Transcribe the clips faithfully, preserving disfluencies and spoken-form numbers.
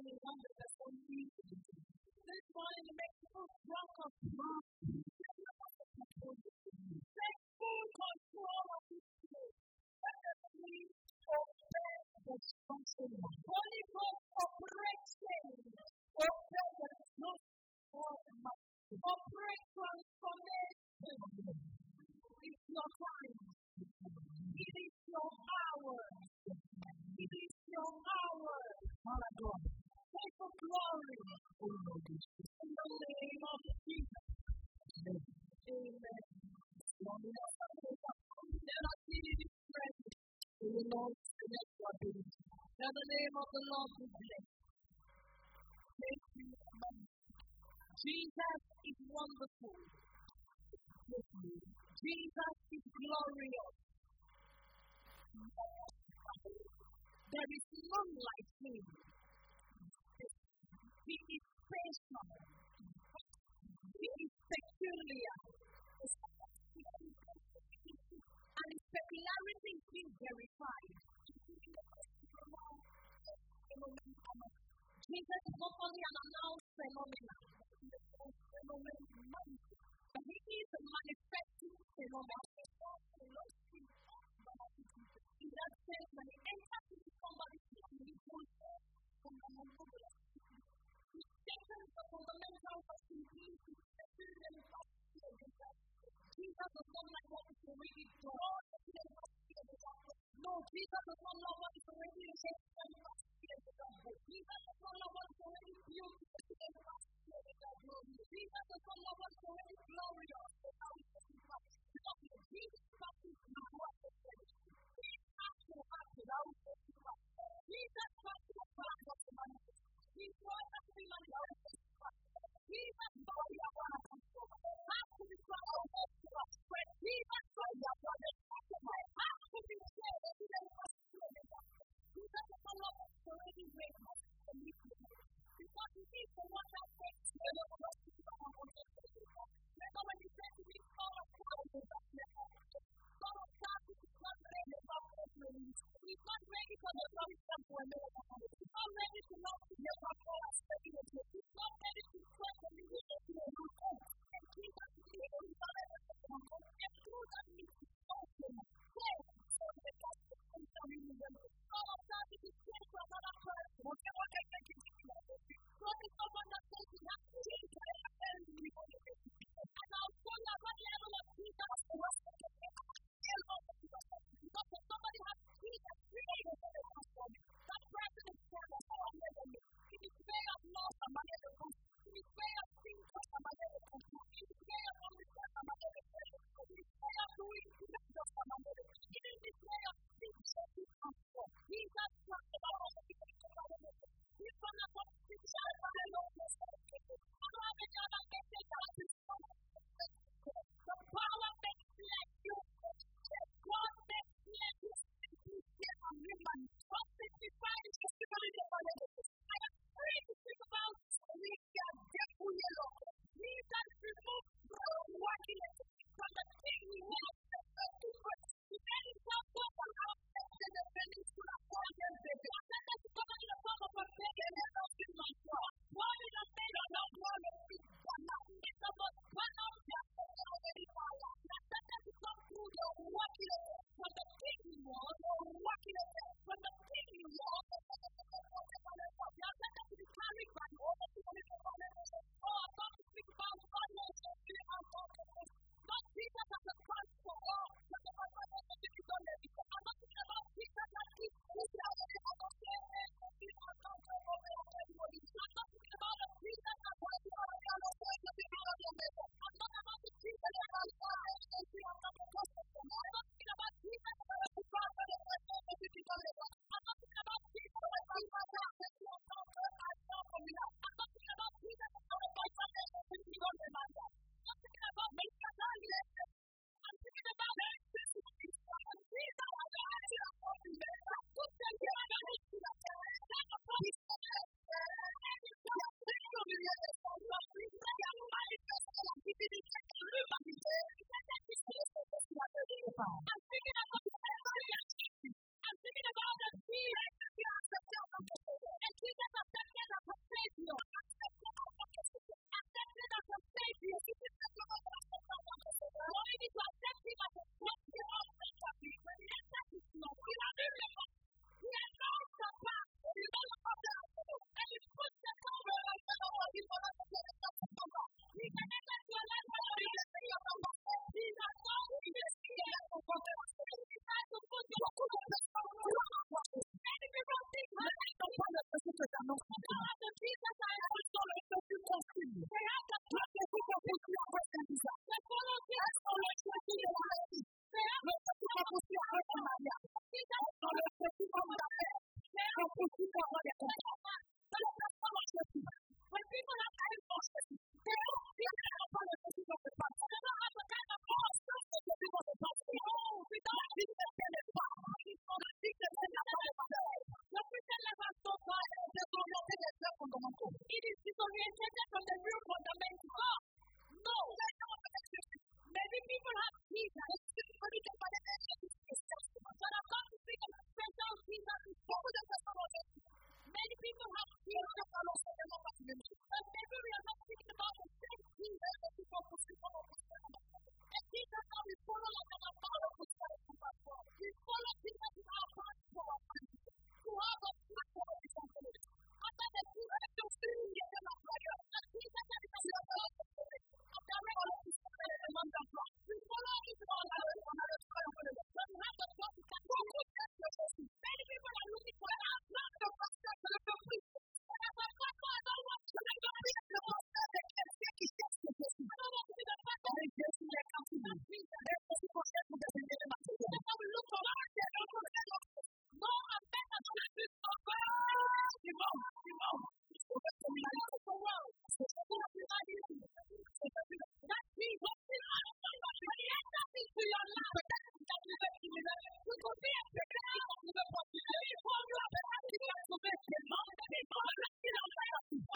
in London that's so easy. This morning it makes people drunk of love. Take full control of this place. Let us lead obey the instruction. Holy Ghost operation. Obey the instruction. Operate transformation. It's your time. It is your hour. It is your hour. Take for glory. In the name of Jesus. Amen. Let us see this presence. In the Lord, let the name of the Lord be blessed. Thank you, Amen. Jesus is wonderful. Jesus is glorious. There is none like him. He is special. He is peculiar. And his peculiarity is being verified. Jesus is not only an announced phenomenon, but he is a manifesting phenomenon. In that sense, when he enters into somebody's life, he goes fundamental. He takes the fundamental possibility to settle them up. Jesus does not like what is already done. No, Jesus does not love what is already said. Jesus does not love what is already built. Jesus does not love what is already glorious. Jesus practices what is already. Jesus practices what is already. He's what has been manifested. Jesus body of our has to be practiced. When Jesus body of our has to be shared. Jesus does not love what is already great. When people have high emotions, they don't feel like a part of the people of the past. They don't have the kind of emotions that the people of the past. Oh, we don't think that they're the past. We don't think that they're the past. The Christian life has so far disoriented themselves from the Moko. It is disoriented from the real fundamental. No, that's not what it is. Many people have Jesus. But it can be an exception. But I'm not speaking of special Jesus. Many people have Jesus. But maybe we are not thinking about the same Jesus that people are speaking of. And Jesus now we follow like an apollo. We follow Jesus in our passport. To have a platform of his own. And then the two have to see in the prayer. And Jesus that is the Lord of the Spirit. And the rest of the Spirit among the flock. We follow it all out of another prayer. But we have the God who can go with us. Many people are looking for an answer to the question of the people. And as I thought, I don't want to make a real answer that can take his justice. I don't want to be the fact that he's just like us. There's a situation that doesn't get him. That's how we look for our dead. No, I'm better than this. You won't. You won't. So that's the reality of the world. So that's the reality of the world. So that's the reality. That means what we are doing. But the answer is to your life. But that's what we are doing. We could be a better life of the world. We want to have a happy life of the world. We want to have a life of the world.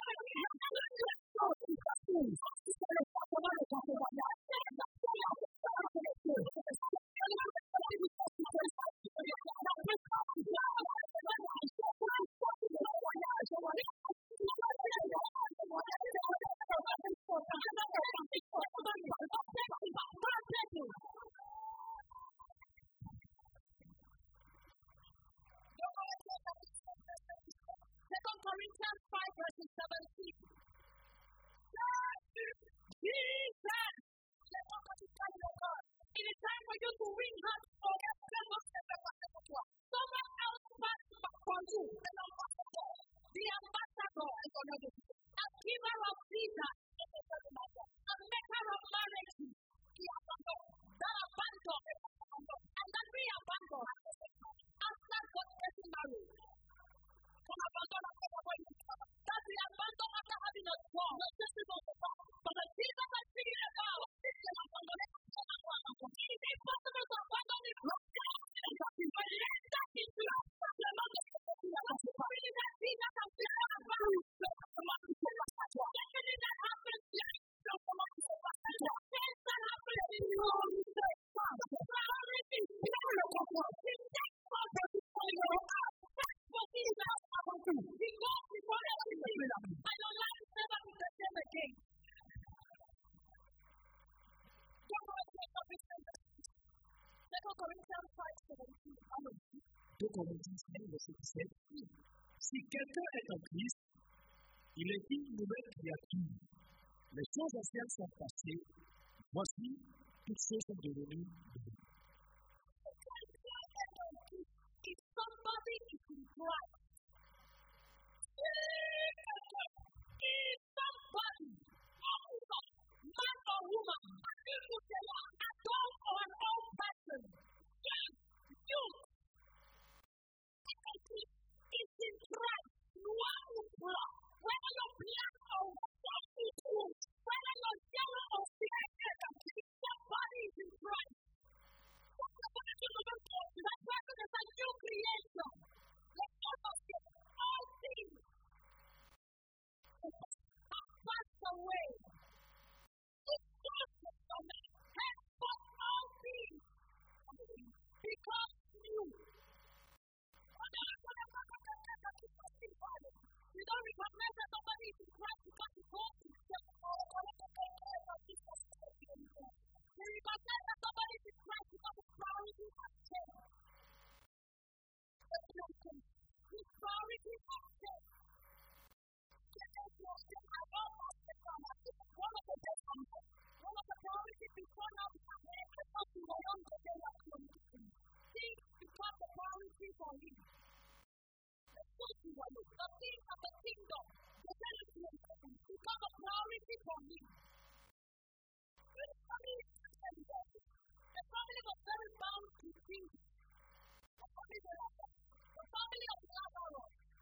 Second Corinthians five verses seventeen. Jesus! It is time for you to win hearts for someone else back for you. The ambassador, a giver of Jesus, a maker of marriage, that abandon, and that we abandon after God getting married. That we abandon after having a job. But the Jesus has figured it out. It is impossible to abandon it. But let that into the really that Jesus has figured out. Anything that happens here, things that happen in you, priority, I don't like to never be the same again. Second Corinthians five seventeen. deux Corinthiens cinq, verset dix-sept. Si quelqu'un est en Christ, il est une nouvelle créature. Les choses anciennes sont passées. Voici, toutes choses sont devenues nouvelles. If somebody is in Christ, if somebody, man or woman, adult or an old person, youth, is in Christ, noir ou blanc, whether you're black or white, whether you're yellow or black, somebody is in Christ. That person is a new creation. Let us get all things have passed away. It's just for me. Henceforth all things become new. You don't recognize that somebody is in Christ because he calls himself. You recognize that somebody is in Christ because his priorities have changed. His priorities have changed. One of the best one of the priorities before now is because we were young today like communication. Things become the priority for him. The things of the kingdom, the benefits become a priority for him. The family was very bound to things. The family of Lazarus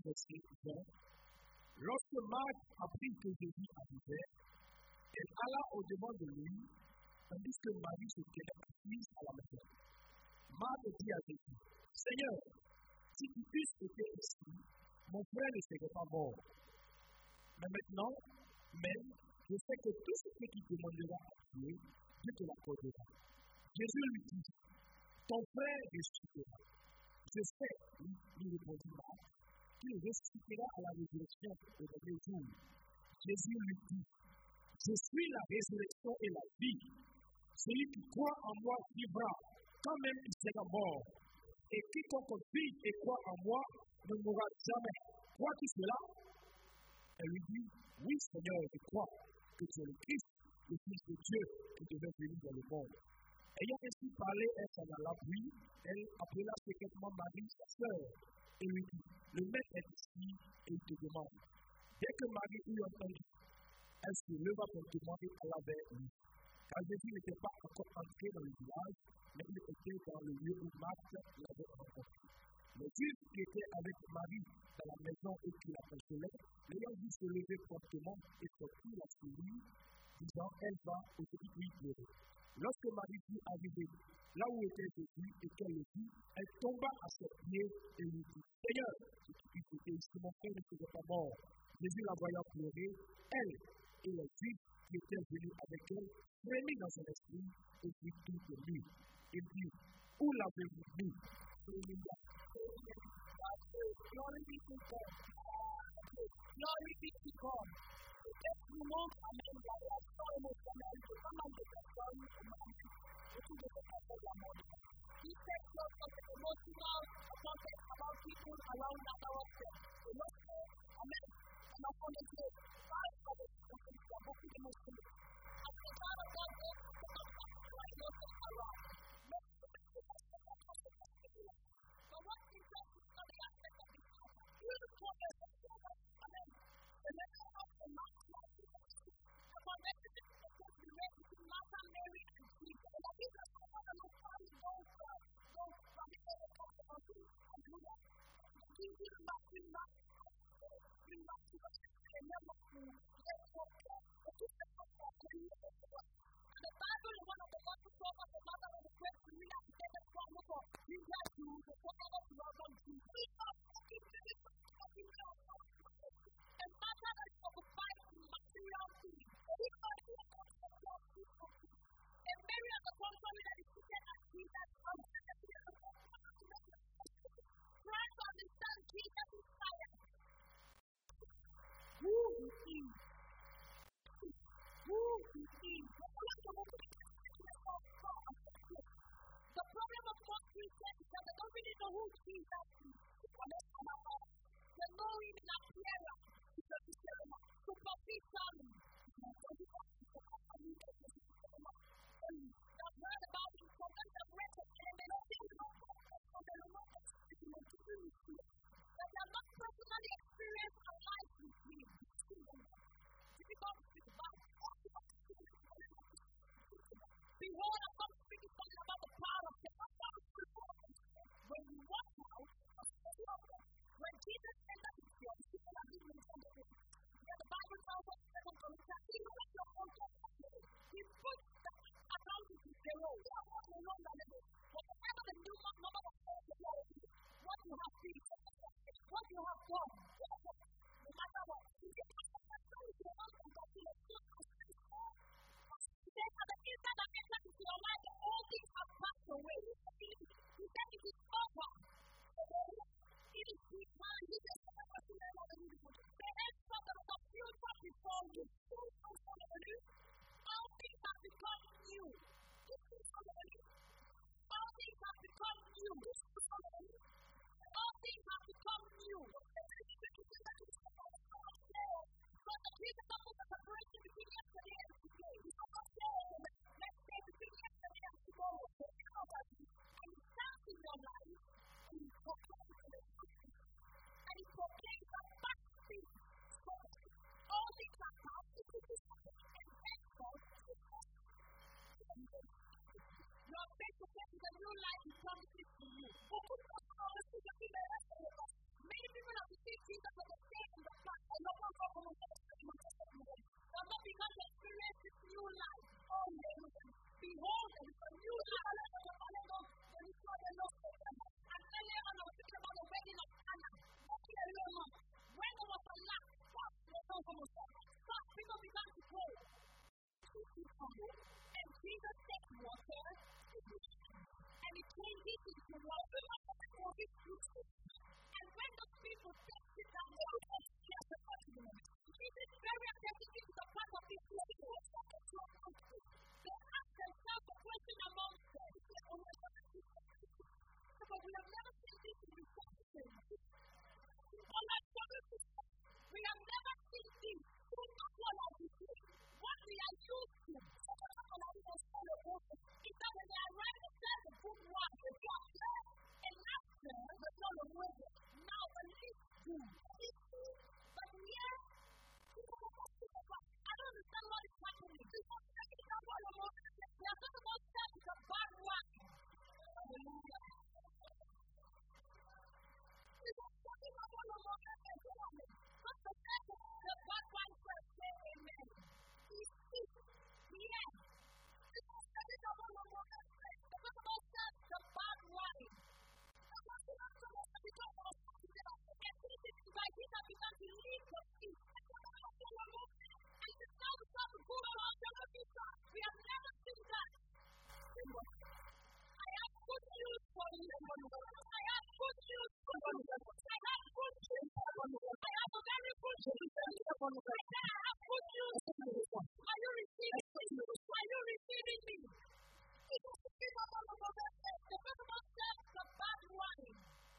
verset vingt. Lorsque Marthe apprit que Jésus arrivait, elle alla au-devant de lui, tandis que Marie se tenait assise à la maison. Marthe dit à Jésus, Seigneur, si tu eusses été ici, mon frère ne serait pas mort. Mais maintenant, même, je sais que tout ce que tu demanderas à Dieu, Dieu te l'accordera. Jésus lui dit, ton frère ressuscitera. Je sais, lui, lui répondit Marthe, qu'il ressuscitera à la résurrection au dernier jour. Jésus lui dit, je suis la résurrection et la vie. Celui qui croit en moi vivra, quand même il sera mort. Et quiconque vit et croit en moi ne mourra jamais. Crois-tu cela? Elle lui dit, oui Seigneur, je crois que tu es le Christ, le Fils de Dieu qui devait venir dans le monde. Ayant ainsi parlé, elle s'en alla, puis elle appela secrètement Marie, sa sœur, et lui dit, le maître est ici et il te demande. Dès que Marie eut entendu, elle se leva promptement et alla vers lui. Car Jésus n'était pas encore entré dans le village, mais il était dans le lieu où Marthe l'avait rencontré. Les Juifs qui étaient avec Marie dans la maison et qui la consolaient, l'ayant vu se lever promptement et sortir la souris, disant, elle va aujourd'hui lui pleurer. Lorsque Marie fut arrivée là où était Jésus et qu'elle le vit, elle tomba à ses pieds et lui dit, Seigneur, si tu eusses été ici, mon frère ne serait pas mort. Jésus la voyant pleurer, elle et les Juifs qui étaient venus avec elle, frémit dans son esprit et fut tout ému. Il dit, où l'avez-vous mis? Glory be to God. Glory be to God. Cette mouvement amène la réaction émotionnelle de pas mal de personnes autour de cette affaire de la mort. He takes lots of emotional context about people around that ourselves. Et lorsque, amen, on apprend de Dieu, parle pas de ce qu'il y a beaucoup d'émotions. As the child of God goes to the top of the emotions around. But what's interesting is the aspect of this matter. You the progress of God, amen. The letter of the Lord the foundation is supposed to be made between Martha, Mary, and Jesus. And I think that's one of the most common those those traditional controversies and do that. Jesus is not doing that. Doing that to us. And never to let go of God. But this is what God can do for us. And the Bible is one of the ones who talk about the mother of the great Serena to get the problem for India to the problem of the Lord of Jesus. We are talking to this and Martha is occupied with material things. And Mary on the contrary that is seated at Jesus' trying to understand Jesus' fire. Who he is. Who he is. The problem of most Christians is that they don't really know who Jesus is. They know him in appearance. Superficially. They've heard about him from the record and they don't think about him. But they have not personally experienced a life with him. Difficult to speak about. Behold, I'm not speaking something about the power of the when you walk out, when Jesus entered his church, people are living in front of him. The Bible tells us that he put your own He put the account into zero. We are not alone that level. Whatever the new number of what you have seen, what you have done, no matter what, you get to the point of at the inside that entered into your life, all things have passed away. He said it is over. It is his time. He said, the end of the future before you. All things have become new. All things have become new. All things have become new. But the Jesus of the separation between yesterday and today. Let's say between yesterday and tomorrow. And he stands in your life and he proclaims the truth. And he proclaims the fact things. All things are now and henceforth your face-to-face is a new life he promises to you. Many people have seen Jesus was the same in the past. And no one from the testimony. But not because they experienced this new life. Oh, hallelujah. Behold, there is a new life. There is no enough for them. And earlier on, I was thinking about the wedding of Anna. Okay, alone. When there was a lack, what was no homosexual. But people began to pray. And Jesus said water, and it changed it into water, for his fruit. And when those people tested that water, just the testimony, it is very authentic to the part of this people. They asked themselves a question amongst them. But we have never seen this in the question. We have never seen this. What we are used to is that when they arrive at the good one, the doctor, and after the son of Moses, now the least do. But here, I don't understand what is happening. We are talking about that is a bad one. Hallelujah. The bad one first, say amen. Yes. The bad wine. By this I began to leave the feet. And the sound of the good around the future. We have never seen that. I have good news for you. I have good news for you. I have good news for you. I have a very good news for you. I have good news for you. Are you receiving me? Are you receiving me? The first one said the bad wine.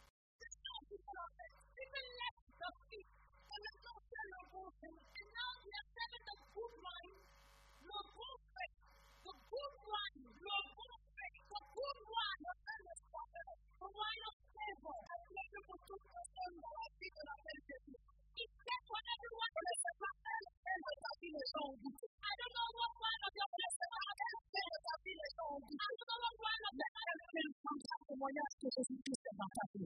Even left the feet. And it's not celebrating. And now we are selling the good wine. The good faith. The good wine. The good faith. The good wine. The wine of favor. It's set for everyone. I don't know what wine of your blessing. I don't know what wine of your blessing. Témoignage que Jésus-Christ est dans ta vie.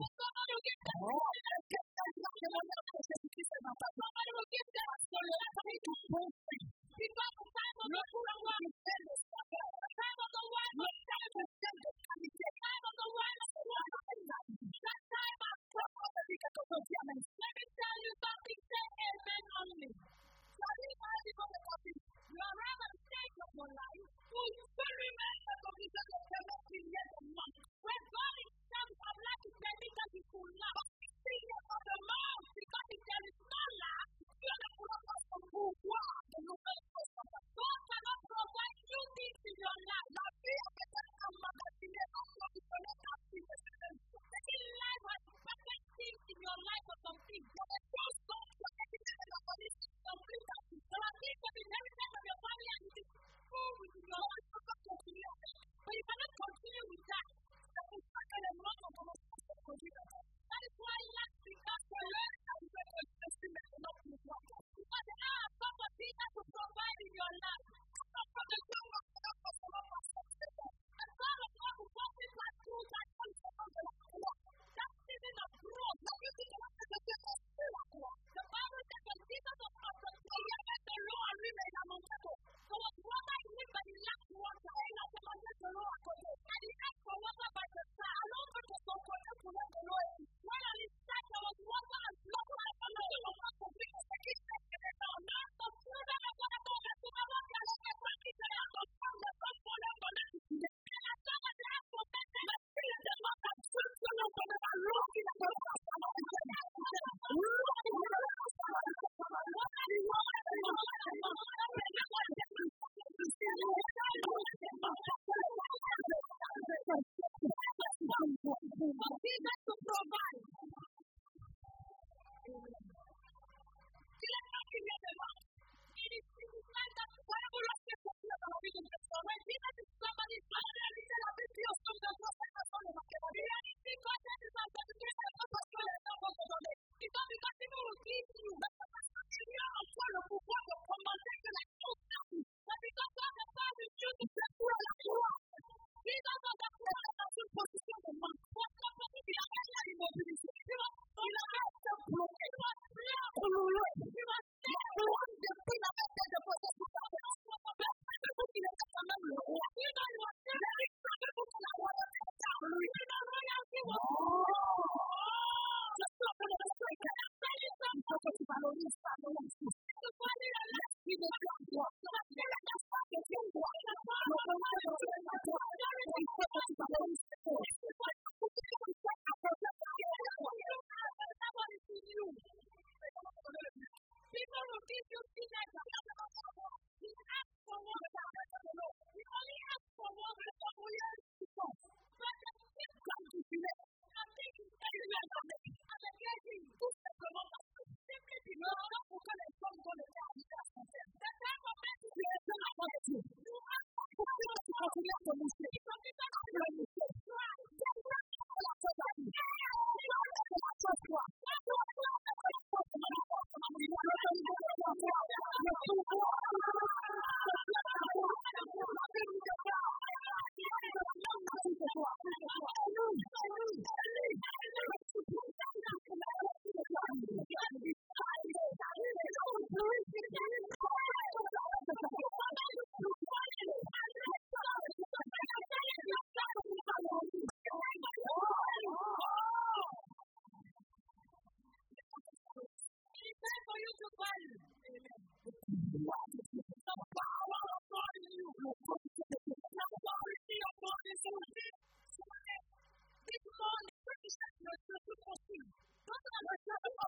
The power of God in you. The authority of God is in you. This morning, Christian, you're supposed to proceed. Don't let us have a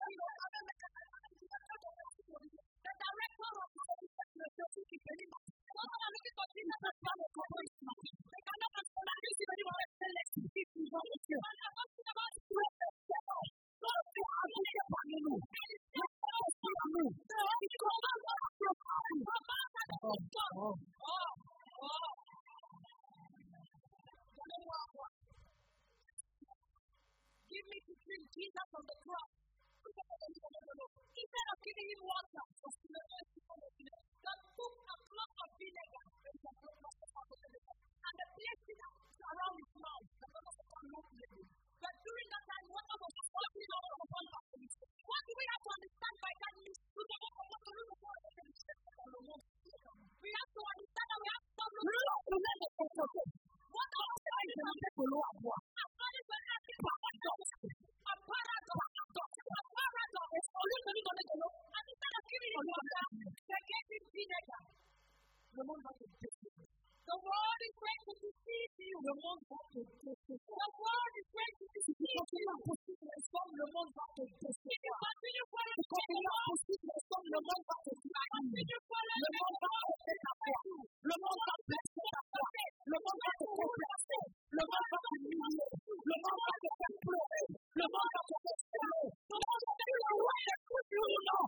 the director of the university is very much. Don't let us look at Jesus as part of corporation. They cannot understand this very well. Let's see if we want to. I'm not talking about greatness. God is a upon you. And it's not all for you. So it's all about your body. Oh, oh, oh. Give me to drink Jesus on the cross. Instead of giving him water, just put a clot of vinegar and the place it around his mouth. But during that time, water was falling all over the place. What do we have to understand by that? We have to understand that we have to what are the things that we have to do? A paradox. A paradox is always going to go. And instead of giving him water, they gave him vinegar. The world is going to deceive you. The world is going to deceive you. If you continue following the Lord, continue following the Lord, le monde va blesser ta foi, le monde va te complacer, le monde va te humilier, le monde va te faire pleurer, le monde va te faire pleurer, le monde va te faire pleurer, écoute ou non,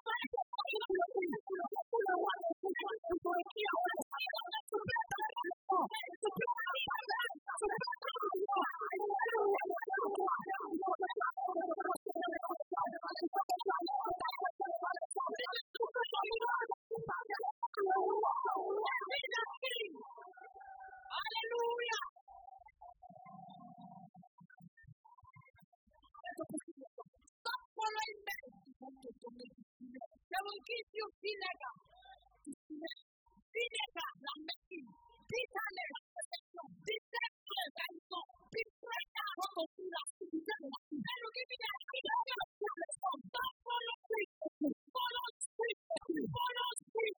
le roi de tout le monde, pour le qui a fait ça, tu peux être dans le fond, tu peux être dans le fond, tu peux être dans le fond, Hallelujah. Stop following men. They will give you vinegar. Vinegar, la medicine. Bitterness, deception, betrayal, what of you that you did. They will give you that vinegar. Stop following. Follow street. Follow street.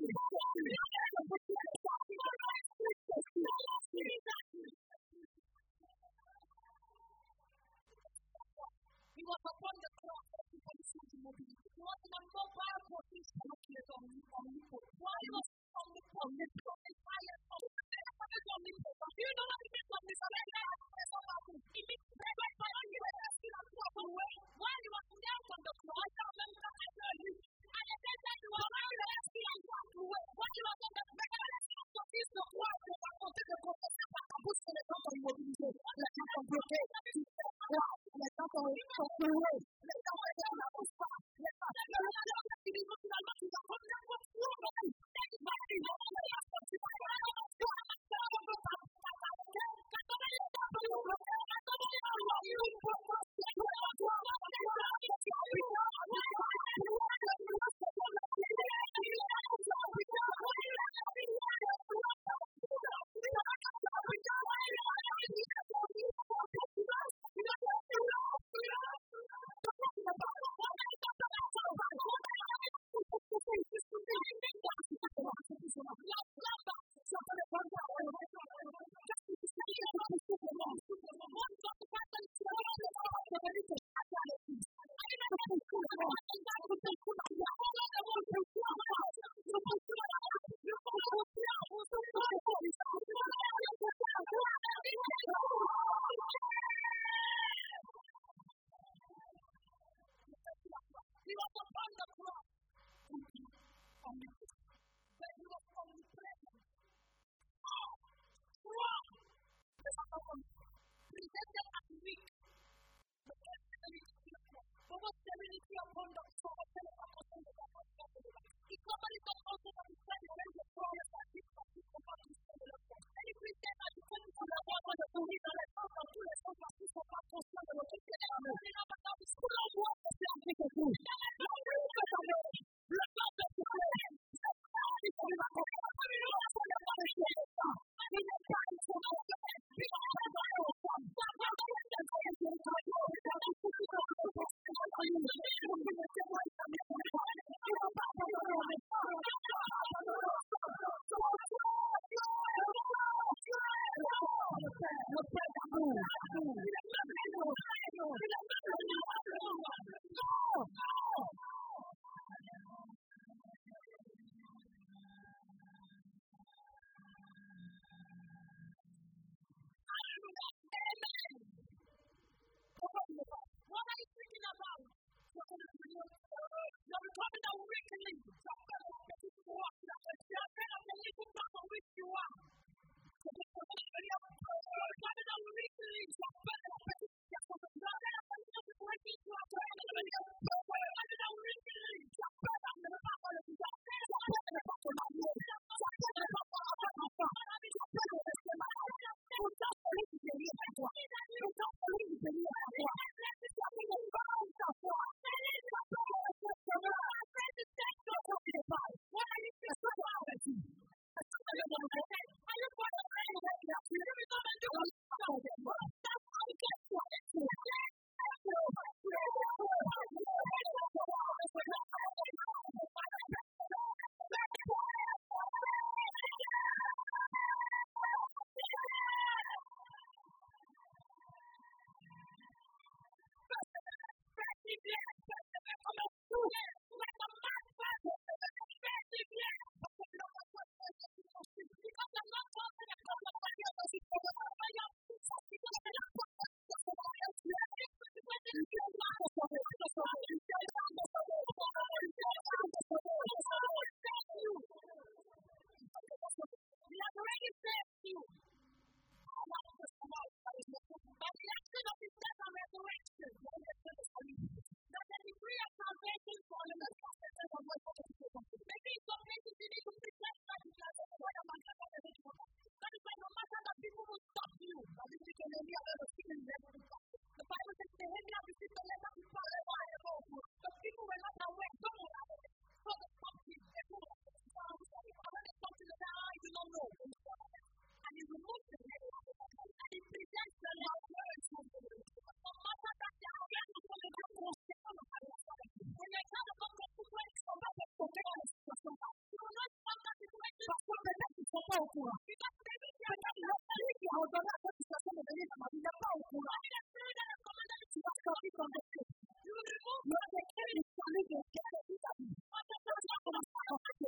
He was upon the cross of the police mobility. He was in a mobile position of the omnipotent. Why was omnipotent? The fire of the omnipotent. Do you know what it means of this? It means that when you were still on top of the way, while you were down on the cross, I remember I told you, and I said that you were still on top of the way. While you were on the mechanism of this, the cross, you were on the cross, I put the cross on mobility. Let me complete it. Les gens sont heureux. Les gens sont heureux. Les gens pas au courant. Peut-être l'esprit qui a ordonné à cette situation de venir dans ma vie n'est pas au courant. Tu vas sortir ton décret. Le décret du salut de Dieu est tout à vie. Tu vas commencer à sortir.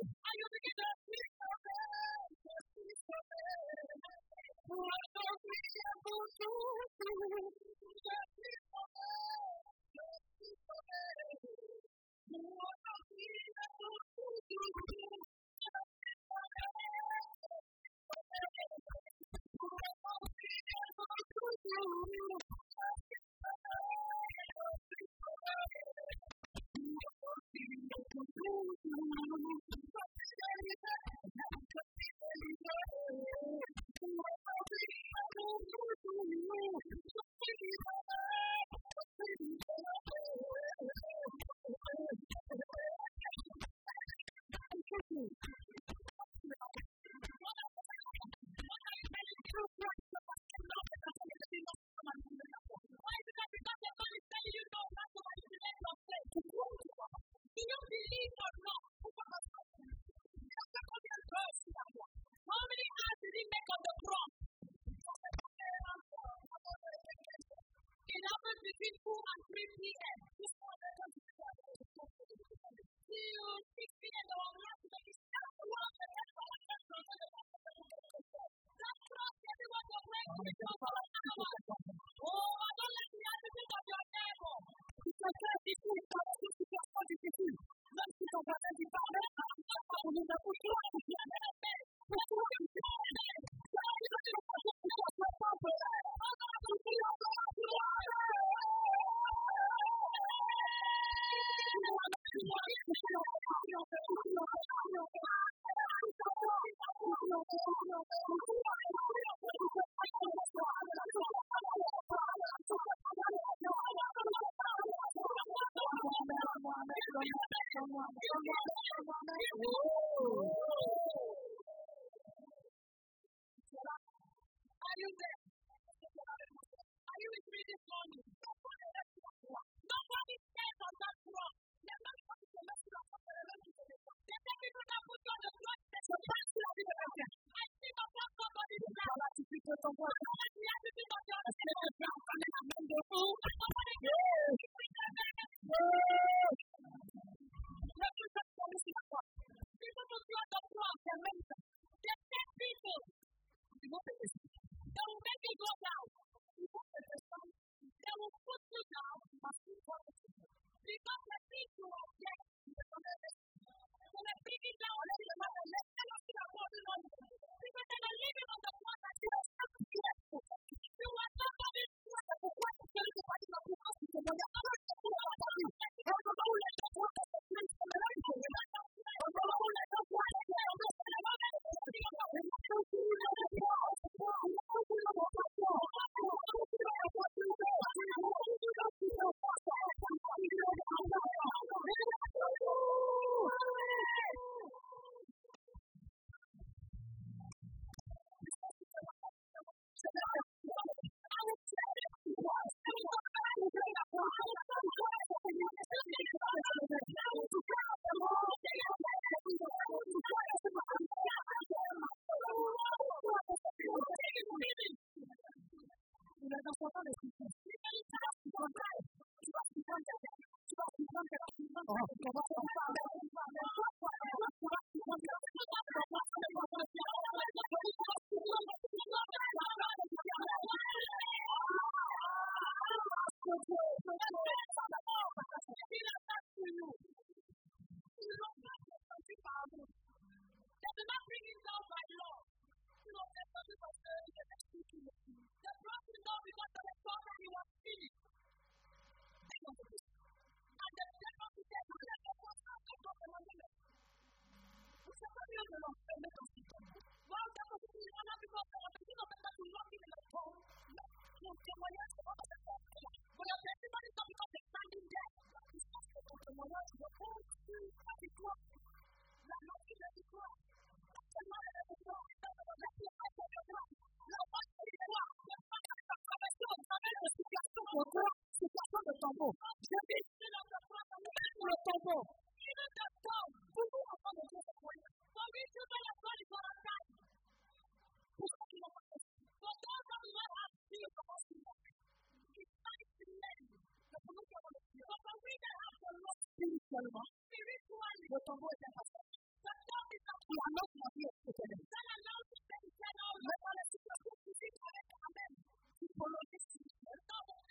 spirituellement, le tombeau est impassable. Il annonce la vie éternelle. Mais dans les situations physiques, on est quand même psychologique spirituelle.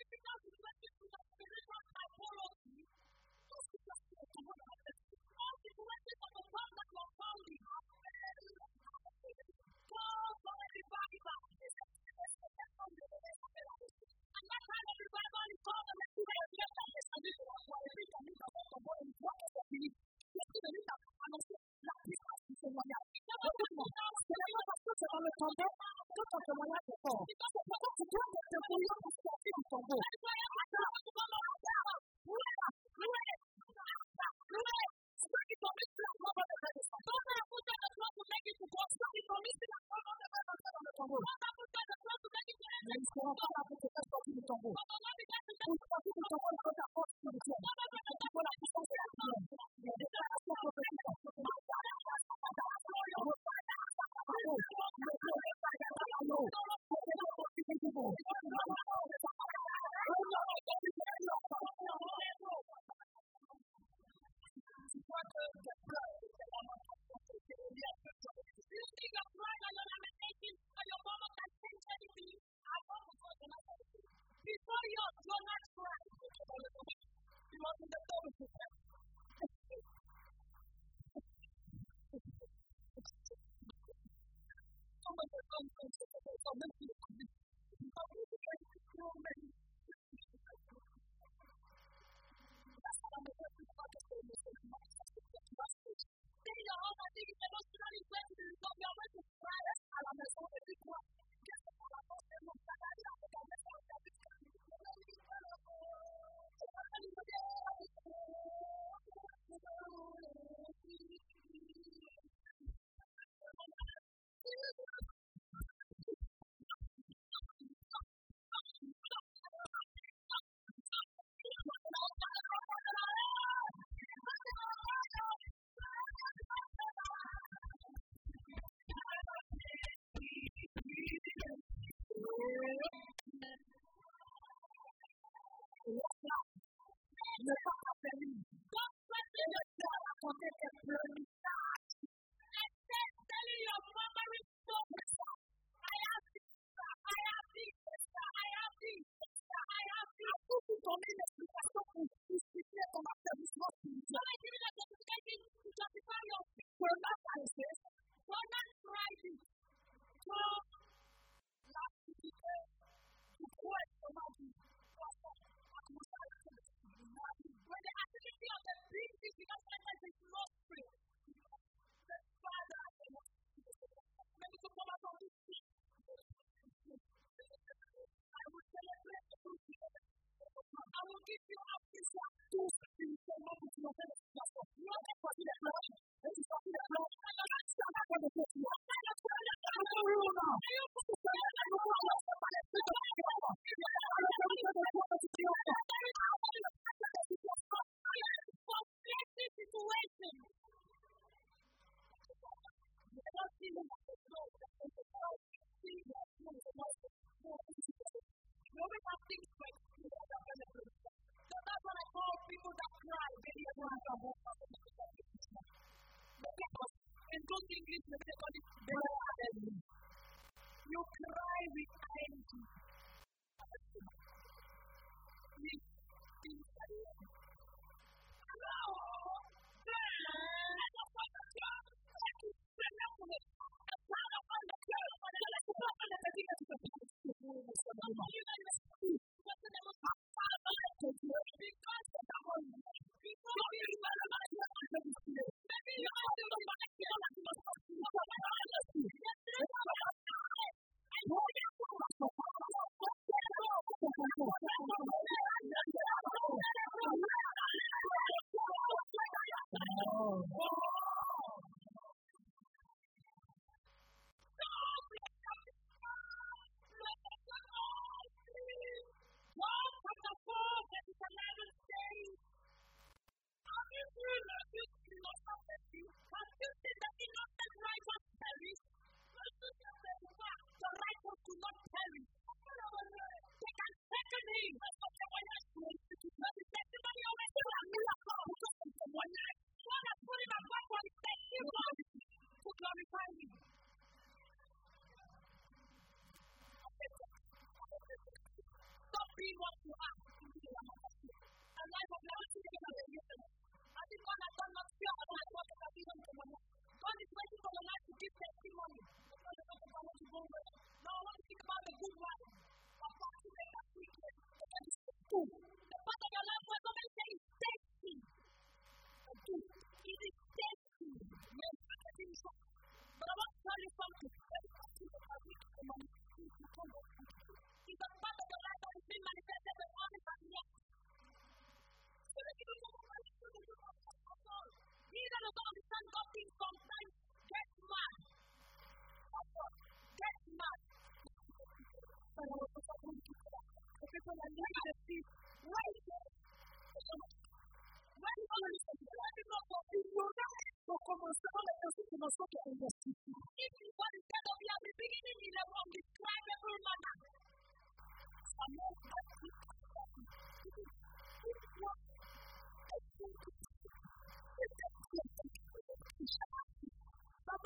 Tout ce qui passe sur le tombeau dans la tête. Dans le tombeau, tout ton témoignage est fort. Pourquoi tu dois te débrouiller pour sortir du tombeau? Ceux qui t'ont mis sur la croix vont devoir descendre. Ceux qui t'ont mis sur la croix vont devoir rentrer dans le tombeau. Mais ils ne seront pas là pour te faire sortir du tombeau. Pour sortir du tombeau, il faut ta force spirituelle. Il faut la puissance de la prière. Les déclarations prophétiques. Ne pas t'affaiblir. Ne pas raconter tes pleurnichages. Tout pour donner l'explication pour justifier ton affaiblissement spirituel. Ne pas t'arrêter. L'activité du quoi est comment dire. When the activity of the priest is because sometimes it's not free. The Father maybe to come out of this thing. I will celebrate the good together. I will give you up this one. Two spiritual moments in your life. Not for the blood. This is not the blood. Stand up on the face. You cry with energy.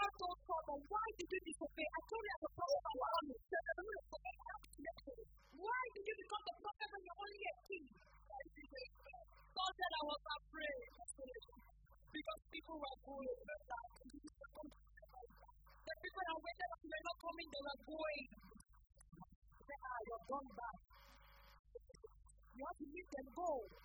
never told Saul, why did you disobey? I told you I was power by one. Why did you become the prophet when you're only a king? Saul said, I was afraid. Because people were going. The people that waited and were not coming, they were going. They said, ah, you're gone back. You have to let them go.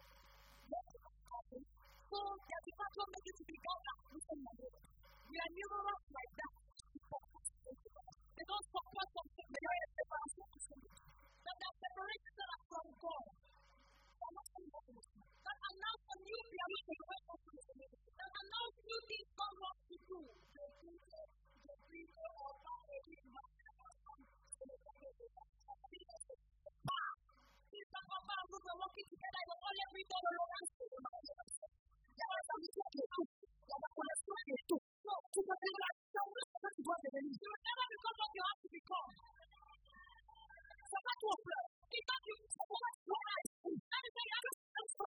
So, there's a factor of making to be gone back. We are numerous like that. They don't support something. They don't have that they are separated from God. That allows for new reality. That allows new things God wants to do. Things that Papa and Ruth were working together, it was all every dollar around. You will never become what you have to become. So that's what blood. It's not you. That is why you have to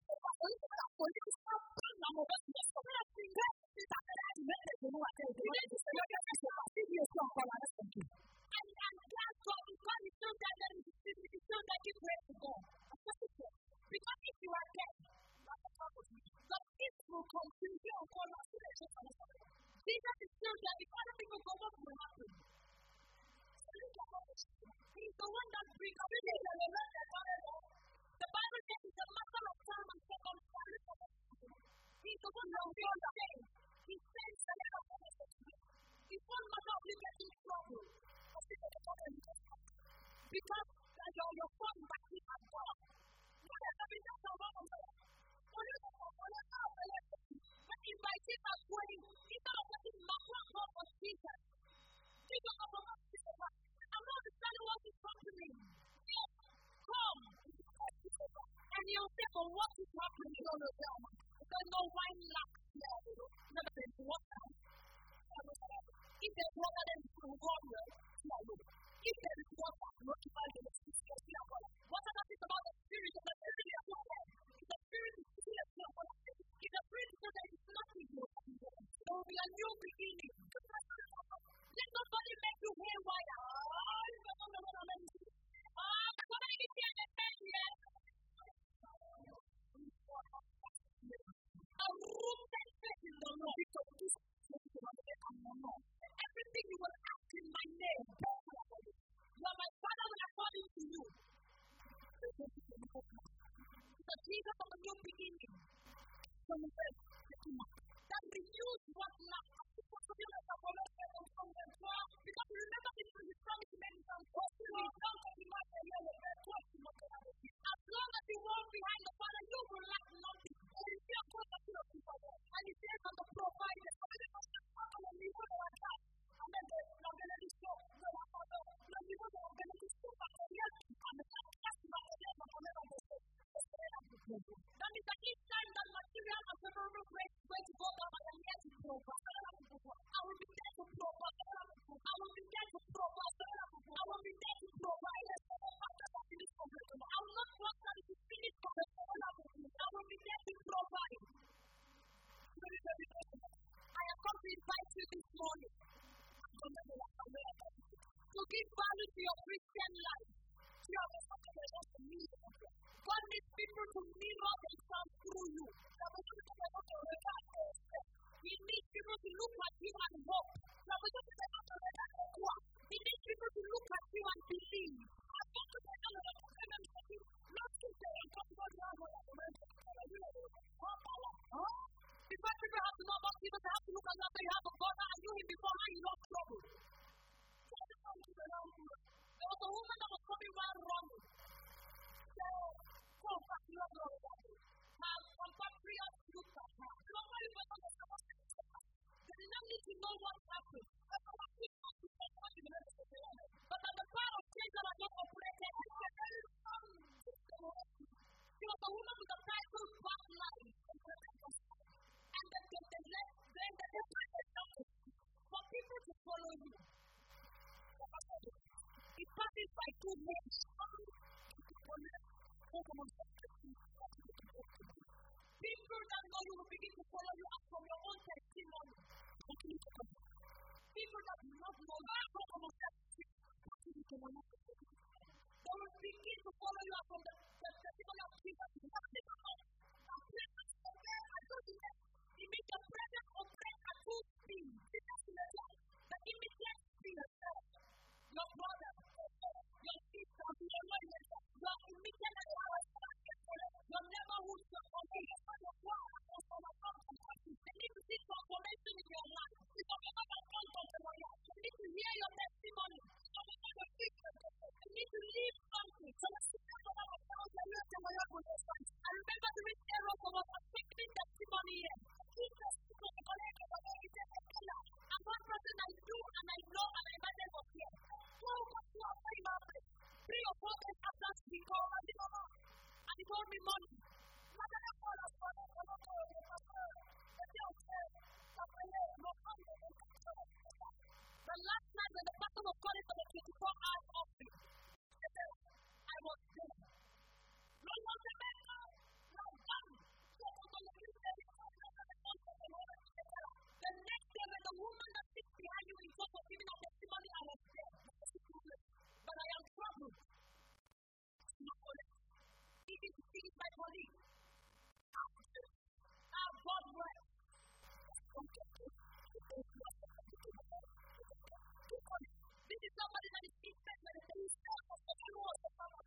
and and that's God is God is still there and is still there give way to God. Because if you are dead, the peace will continue on God. Jesus is still there. If other people go, what will happen? He's the one that brings everything. The Bible says he's the master of time and circumstances. He's the one that will be on the day. He sends the head of the He's one matter of you getting in trouble. Because you're your phone back in my God. What is the reason for one of them? What is the reason? When he invites him as going, he's not letting my God for Jesus. Jesus of the Lord Jesus. I'm not understanding what is happening. Yes, come. And he'll say, but what is happening? You don't know. There's no wine lack. Never been water. If there's water, then it's water. If there is water, notify the Spirit. Water nothing about the Spirit of the Spirit of God. If the Spirit is still a spirit of God, if the Spirit is there is nothing more. There will be a new beginning. Let somebody make you haywire. Ah, somebody is here and then here. A rooted faith in the Lord. Everything you will ask in my name. You are my Father when according to you. The Jesus of a new beginning. That renews what last. Because remember this is his promise to make some possible. As long as you walk behind the Father, you will lack nothing. And he says on the profile, the Father must have spoken on you for our time. And then the ability to show the Father, the people who are going to show up for you. And the last time I said, I'm going to say, that is that each time that material and favorable grace is going to go down, I am here to provide. I will be there to provide. I will be there to provide. I will be there to provide. I will not trust that it is finished for the I will be there to provide. I have come to invite you this morning to give value to your Christian life. God needs people to mirror themselves through you. He needs people to look at you and hope. He needs people to look at you and believe. Before people have to know about Jesus, they have to look at you you have a God and you him before you lost trouble. There was a woman that was coming while running. So, go back to your God. Her compatriots looked at her. Nobody was on the surface. They did not need to know what happened. But at the power of change that had not operated, she was a woman with a title back line. And then they left, then they left for people to follow you. It passes by two men. People that know you will begin to follow you up from your own testimony. People They will begin to follow you up from the, the testimony of Jesus. He made the presence of prayer at full speed. The immediate speed. Your brother, your sister, your mother, your immediate your neighborhood, your community, your work, they need to see transformation in your life. They need to hear your testimony. They need to live something. I remember during Eros, I was speaking testimony here. And one person I do and I know and I imagine was here. Three or four days after we called and he told me money. The last night when the pastor was calling for the twenty-four hours offering, I was there. No one to make up. No one. The next day when the woman that sits behind you in front of giving a testimony, I was there. But I am troubled. Even to see my colleague. Our God works. This is somebody that is interested in the history of the world.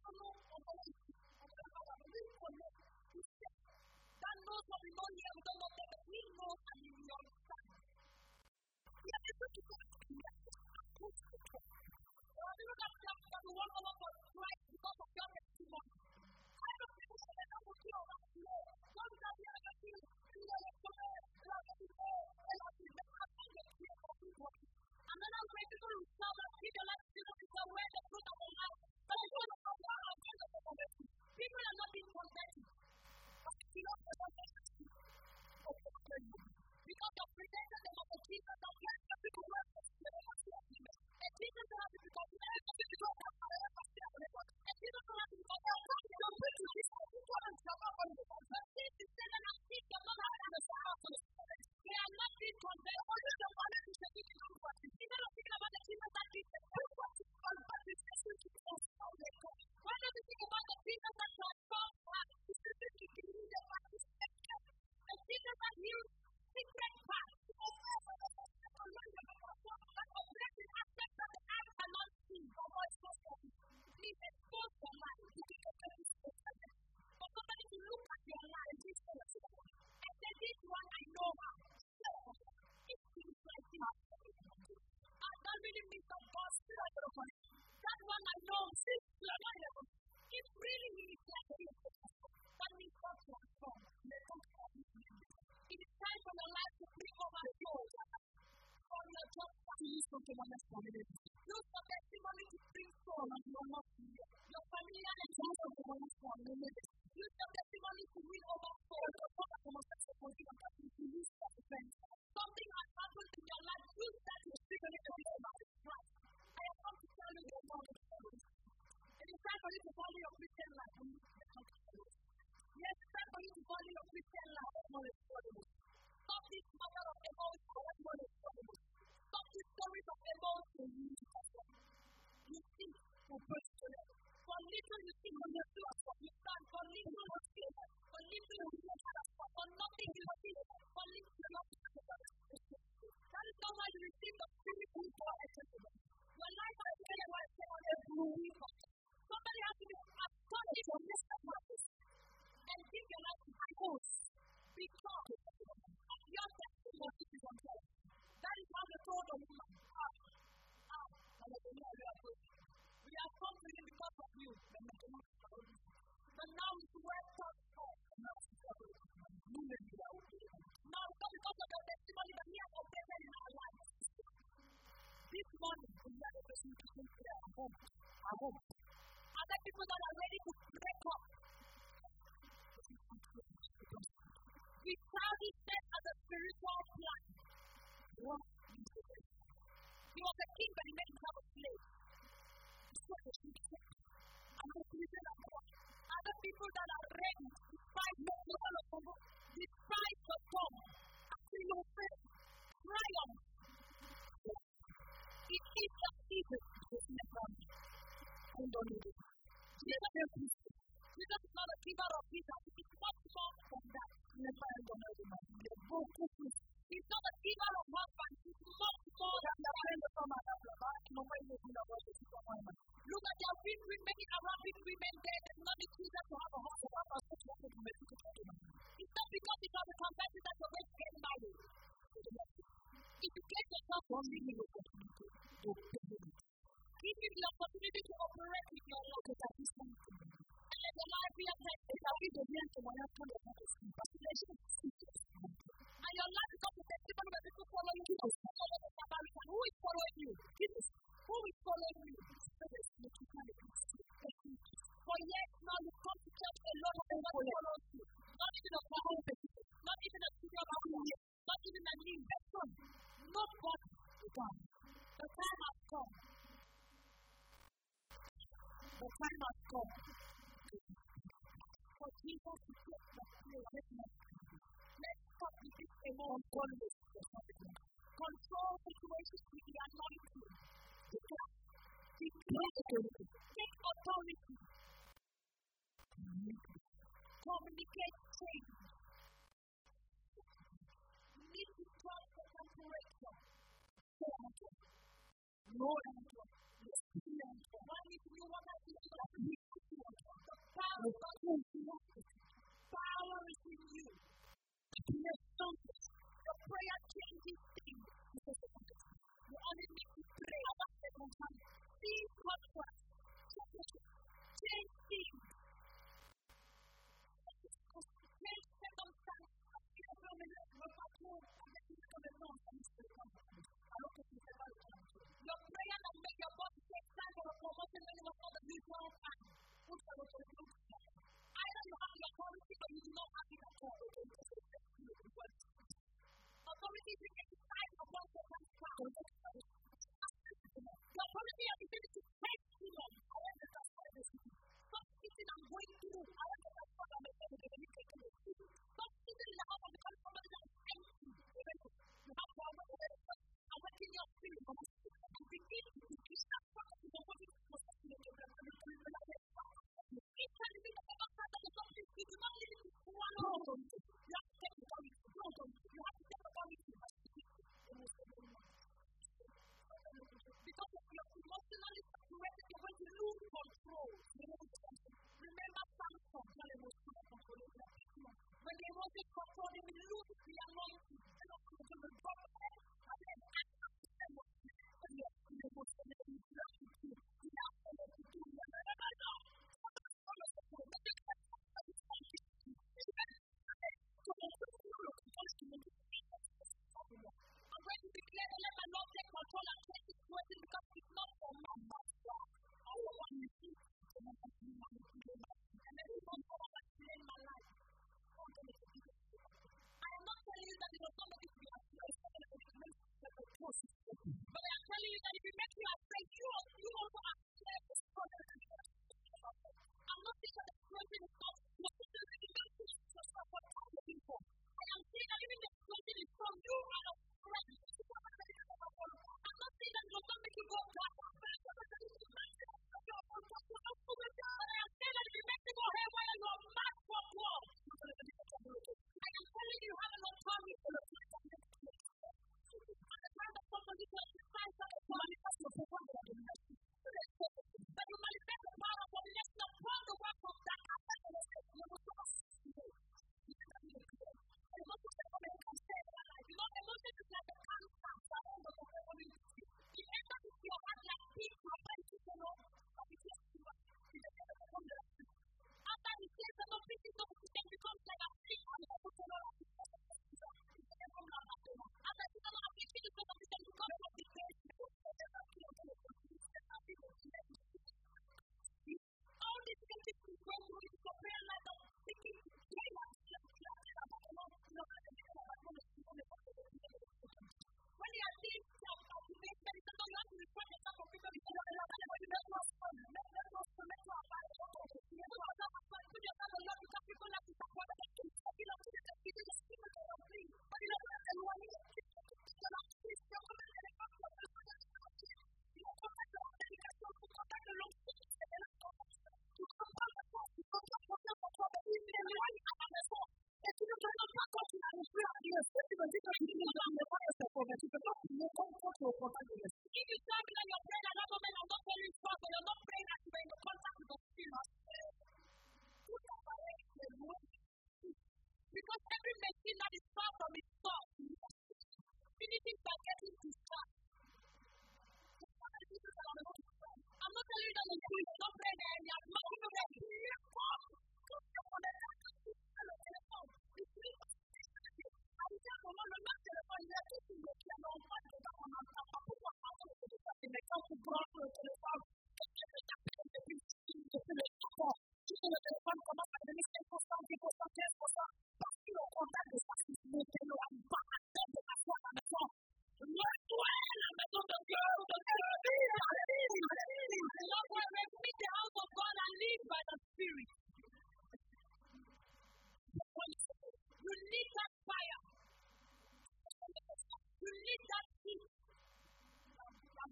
That knows what we know here, we don't know that, but we know and we understand. We are able to go to the we look at that, that we want to for Christ because of your testimony. I don't think we should ever go to your life. Don't that we are going to do another way people will tell us, give your life to Jesus is the way, the truth, and the life. But I don't know how I'm going to do it. People are not being converted. Because of presented them of the Jesus of life, the people who are and Jesus will have to become life, the people who are and Jesus will have to become life, the people who are this is the and I think the mother and the father. They are not being converted. Instead of thinking about the Jesus that did the why don't you think about the Jesus that transformed us? The Jesus that healed secret parts. Aspects that the eye cannot see. Please expose your life. For somebody to look at your life and say, this one I know how. It seems like this. And that really means the boss. That one I know. It really is like this. That means God transforms. It is time for your life to bring over your from your job to use something on this community. Use the testimony to bring soul and you are not here. Your familiar and also the one who's community. Use the testimony to win over soul. Your father was supporting a person to use that defense. Something has happened in your life. Use that to speak a little bit about it. Right. I have come to tell you your mom is service. It is time for you to follow your Christian life. Yes, it's time for you to follow your Christian life. Stop this matter of emotion. Stop this stories of emotion. You think for personal. For little you think on yourself. You stand for little you think. For little you think. For nothing you think. For little you think. That is not why you receive the spirit of God. Your life has been a life on every week. Somebody has to be astonished from this purpose. And give your life to God. Because of your testimony is on God. That is how they told the woman. Ah, ah, we have come to you because of you. But now it's where God calls. Now it's not because of your testimony that He has operated in our lives. This morning, we are able to come to our home. Our home. Other people that are ready to break up. We proudly set as a spiritual plan. He was a king, but he made himself a slave. Other people that are ready to fight the battle of God, despite the storm, until your faith triumph. It The time has come. The time has come. For Jesus to take the place. Let's stop with this emotion. Control situations with the anointing. Take authority. Communicate change. You need to trust the temperature. No answer. Why need you want to be the power of God? Power is in you. The prayer changes things. You only need to pray about the time. See contrast. Change things. Change circumstances. Your prayer that make your body take time for a promotion when you was not the usual time. Either you have the authority or you do not have it at all. Authority is the exercise of one person's power. The authority has the ability to take demons. Stop sitting and going through. I want to talk about the Stop sitting in the house of the somebody that is empty. You have power over it. Awaken your spirit and begin to teach that part of the body to protect you. Each time you think about that, the something you do not need to swallow. You have to take authority. You have to take authority. Because if you're emotionally separated, you're going to lose control. Remember Samson, when they wanted control, they will lose the anointing. They will drop it. And then I'm going to declare the let my Lord take control and take this situation because it's not for my master. All I want is you. And then we want to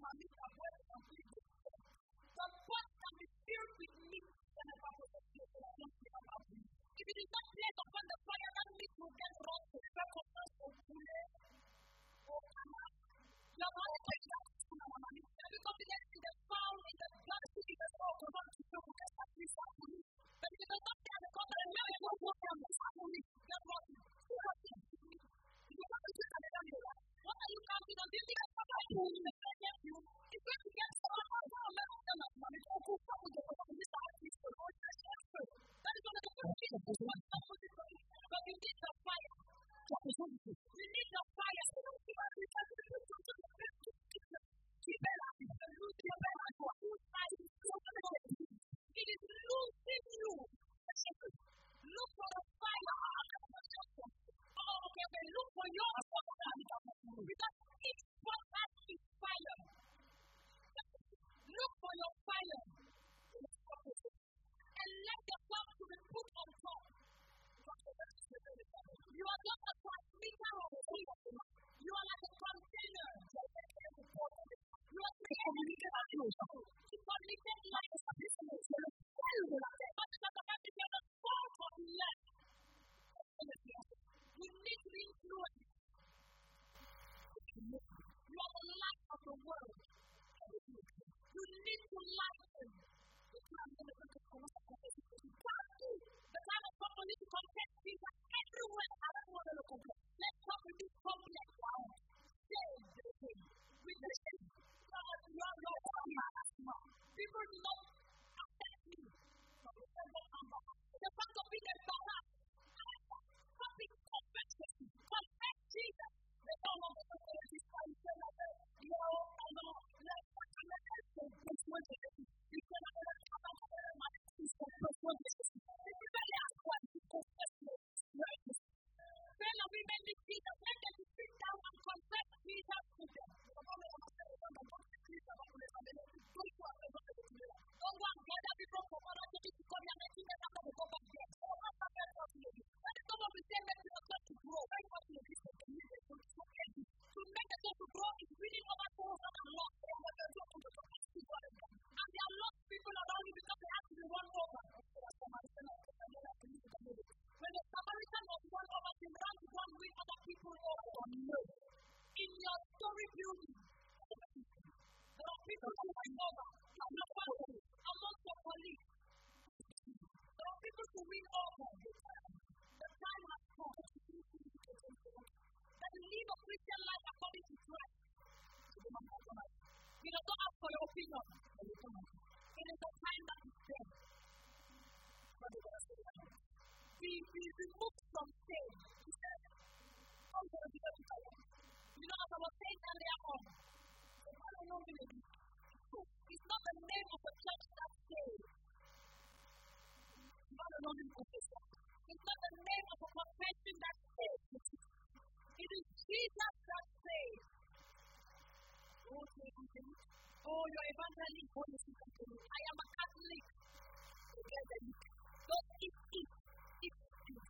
mamita puede cumplir. The pot can be filled with meat whenever we get to the place. If it is not placed upon the fire, that meat will get roasted. Circumstance will pull it. Oh, come your body can get to the money. Every confidence in the found in the blood, in the soul, the one to do with that is happening. But if it is not there, the God, the man will walk down the family. Get roasted. What are you counting on? Do you think I'm going to do the same as you? It's going to get so hard. I'm going to let them money. Don't go from the Lord. This is the Lord. That is one of the first things. But you need the fire. You need the fire. It is losing you. Look for the fire. Oh, okay, okay. Look for your fire. Because each one has its fire. Look for your fire. And let the fire to be put on top. You are just a transmitter of heat. You are like a container. You are creating to communicate life. But it's not about to get a fault of life. You need to influence. You are the light of the world. You need to lighten. The time of people need to compare people everywhere. I don't want to compare. Let's talk with this complex power. Say the thing. With the thing. People do not accept me. The fact of being a daughter. Public confession. Confess Jesus. The power of the authority. You know, I know. Let's talk about it. This was it. You cannot talk about it. My sister was this. Everybody has one to confess it. Then we may be Jesus. Let them sit down and confess Jesus to them. Don't go and gather people from other cities to come here and think that I'm going to go back there. That is not what we say. Make the church to grow. Very much in this community. To make the church to grow is really over souls that are lost. And there are lost people around you because they have to be won over. When the Samaritan was won over, they ran to go and win other people over. In your story building, there are people who win over. Amongst your colleagues, there are people who win over. The time has come. That you live a Christian life according to Christ. You don't ask for your opinion. It is the time that is there. Be, be removed from sin. You know, as I was saying earlier on, it's not the name of the church that saves. It's not the name of the church. It's not the name of a confession that saves. It is Jesus that saves. Oh, oh, you're evangelist. I am a Catholic. Don't eat it. Eat it.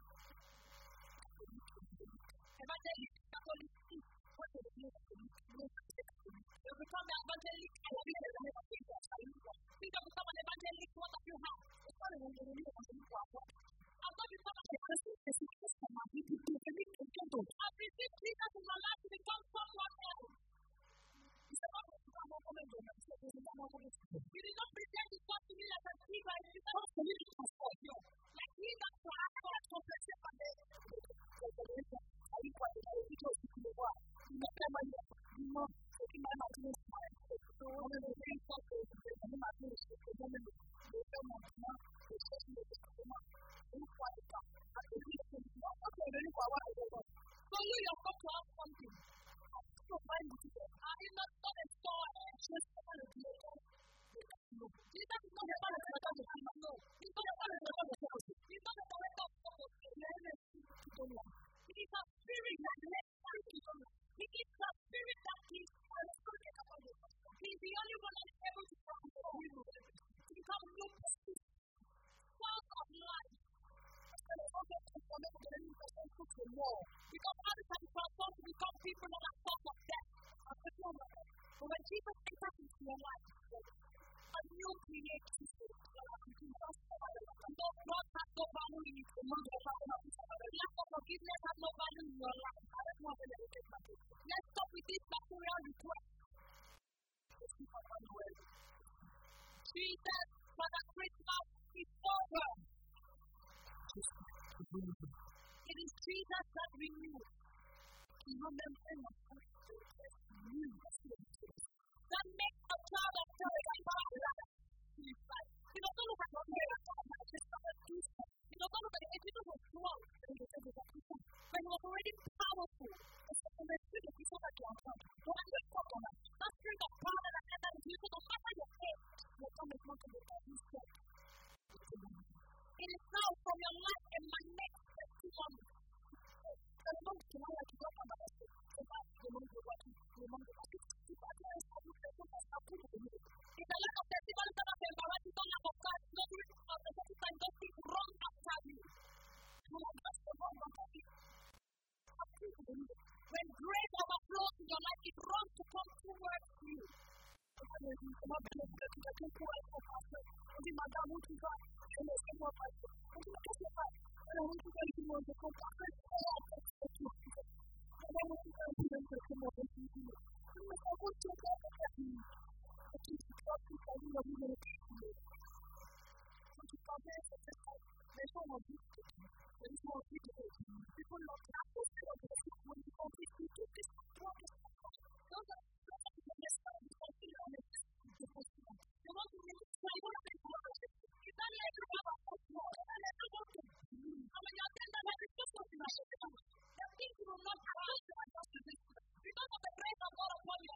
Evangelist, Catholic, eat. What is the name of the you become an evangelist. I will be the name of Jesus. You don't become an evangelist. What do you have? It's not an evangelist. I'm not become an evangelist. I've received Jesus in my life to become someone else. You did not pretend to talk to me like a thief. I did not for me to comfort you. Like he that tried to have compassion for me. I did what I did to the world. You know, I'm not taking my mouth to this time. So one of the things that is in my place is the woman who is so much more. It's just me. It's not. It's quite a lot. I believe it's not. Okay, then it's what I do. So you are going to have something. So find it. I did not start a store and just want to do it. Jesus is not a man of the no. He's not a man Jesus enters into your life, a new creation. No blood has no value in it. Lack of forgiveness has no value in your life. Let's stop with this material request. Jesus, for the Christmas is over. It is Jesus that renews. That makes a child of God. You don't look at your hair. You don't look at the edges of your strong. But you are already powerful. And the spirit of people that you are from. Don't let them talk on that. That spirit of power that enters into you, no matter your age, will come and come to the God you said. It is now from your life and my next testimony. The Lord can I like to talk about it. The Lord can I like to talk about it. The Lord can I like to talk about it. In the life of testimony that I've been about, you don't have a God. No reason of the testimony don't think wrong after you. You are just the wrong after you. When grace overflows in your life, it runs to come towards you.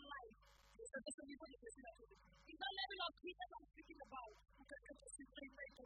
In the level of Jesus I'm speaking about, you can just